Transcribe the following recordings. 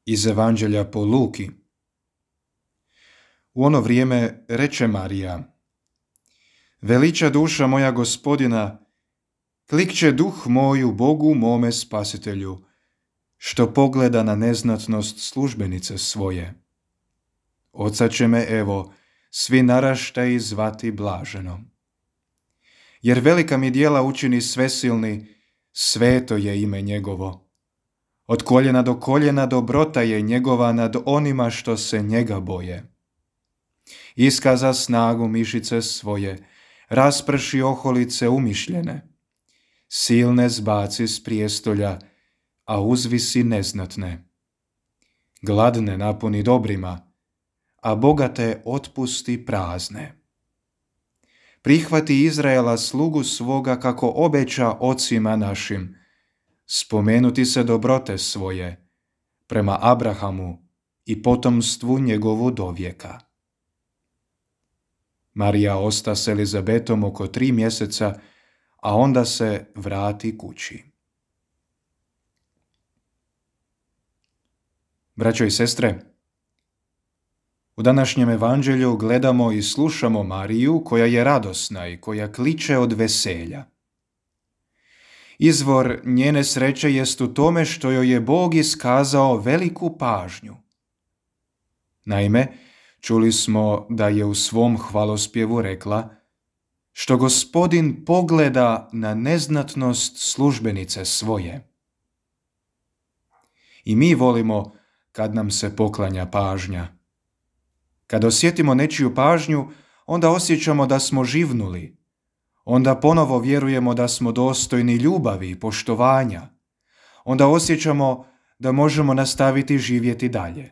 Iz Evanđelja po Luki. U ono vrijeme reče Marija: Veliča duša moja Gospodina, klikće duh moj u Bogu mome Spasitelju, što pogleda na neznatnost službenice svoje. Oca će me, evo, svi naraštaji zvati blaženom. Jer velika mi djela učini svesilni, sveto je ime njegovo. Od koljena do koljena dobrota je njegova nad onima što se njega boje. Iskaza snagu mišice svoje, rasprši oholice umišljene. Silne zbaci s prijestolja, a uzvisi neznatne. Gladne napuni dobrima, a bogate otpusti prazne. Prihvati Izraela slugu svoga kako obeća ocima našim, spomenuti se dobrote svoje, prema Abrahamu i potomstvu njegovu do vijeka. Marija osta s Elizabetom oko 3 mjeseca, a onda se vrati kući. Braćo i sestre, u današnjem evanđelju gledamo i slušamo Mariju koja je radosna i koja kliče od veselja. Izvor njene sreće jest u tome što joj je Bog iskazao veliku pažnju. Naime, čuli smo da je u svom hvalospjevu rekla: što Gospodin pogleda na neznatnost službenice svoje. I mi volimo kad nam se poklanja pažnja. Kad osjetimo nečiju pažnju, onda osjećamo da smo živnuli. Onda ponovo vjerujemo da smo dostojni ljubavi i poštovanja. Onda osjećamo da možemo nastaviti živjeti dalje.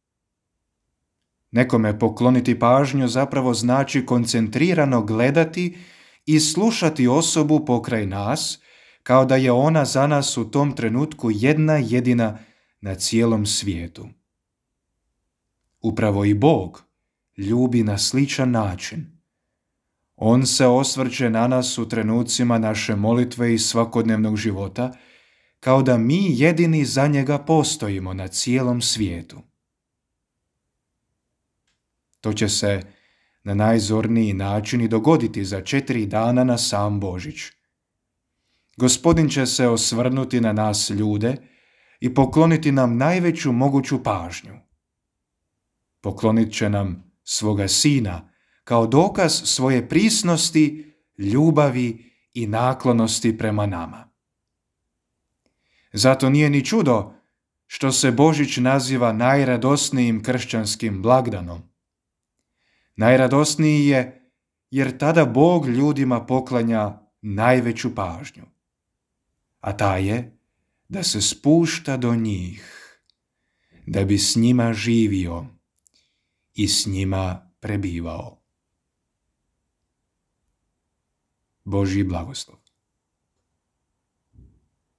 Nekome pokloniti pažnju zapravo znači koncentrirano gledati i slušati osobu pokraj nas, kao da je ona za nas u tom trenutku jedna jedina na cijelom svijetu. Upravo i Bog ljubi na sličan način. On se osvrće na nas u trenucima naše molitve i svakodnevnog života, kao da mi jedini za njega postojimo na cijelom svijetu. To će se na najzorniji način i dogoditi za 4 dana na sam Božić. Gospodin će se osvrnuti na nas ljude i pokloniti nam najveću moguću pažnju. Poklonit će nam svoga Sina kao dokaz svoje prisnosti, ljubavi i naklonosti prema nama. Zato nije ni čudo što se Božić naziva najradosnijim kršćanskim blagdanom. Najradosniji je jer tada Bog ljudima poklanja najveću pažnju, a ta je da se spušta do njih, da bi s njima živio i s njima prebivao. Božji blagoslov.